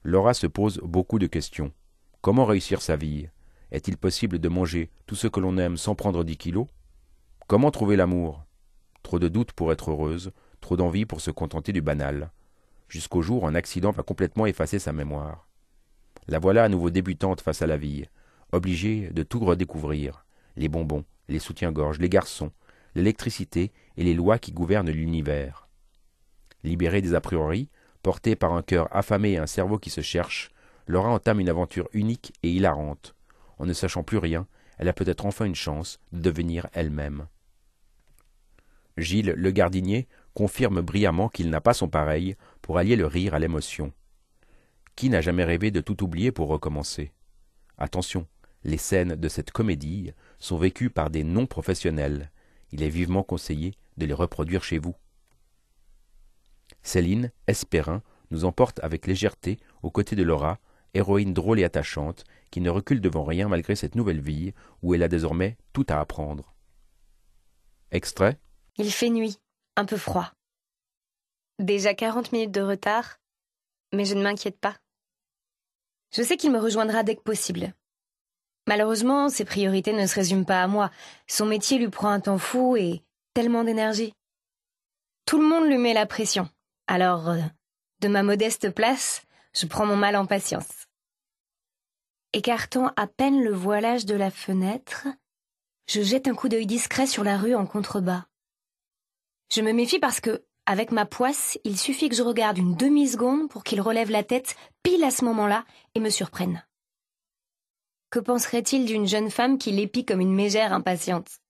Laura se pose beaucoup de questions. Comment réussir sa vie? Est-il possible de manger tout ce que l'on aime sans prendre 10 kilos? Comment trouver l'amour? Trop de doutes pour être heureuse, trop d'envie pour se contenter du banal. Jusqu'au jour où un accident va complètement effacer sa mémoire. La voilà à nouveau débutante face à la vie, obligée de tout redécouvrir. Les bonbons, les soutiens-gorge, les garçons, l'électricité et les lois qui gouvernent l'univers. Libérée des a priori, portée par un cœur affamé et un cerveau qui se cherche, Laura entame une aventure unique et hilarante. En ne sachant plus rien, elle a peut-être enfin une chance de devenir elle-même. Gilles, le gardinier, confirme brillamment qu'il n'a pas son pareil pour allier le rire à l'émotion. Qui n'a jamais rêvé de tout oublier pour recommencer? Attention, les scènes de cette comédie sont vécues par des non-professionnels. Il est vivement conseillé de les reproduire chez vous. Céline, Espérin, nous emporte avec légèreté aux côtés de Laura, héroïne drôle et attachante, qui ne recule devant rien malgré cette nouvelle vie où elle a désormais tout à apprendre. Extrait. Il fait nuit, un peu froid. Déjà 40 minutes de retard, mais je ne m'inquiète pas. Je sais qu'il me rejoindra dès que possible. Malheureusement, ses priorités ne se résument pas à moi. Son métier lui prend un temps fou et tellement d'énergie. Tout le monde lui met la pression. Alors, de ma modeste place, je prends mon mal en patience. Écartant à peine le voilage de la fenêtre, je jette un coup d'œil discret sur la rue en contrebas. Je me méfie parce que, avec ma poisse, il suffit que je regarde une demi-seconde pour qu'il relève la tête pile à ce moment-là et me surprenne. Que penserait-il d'une jeune femme qui l'épie comme une mégère impatiente?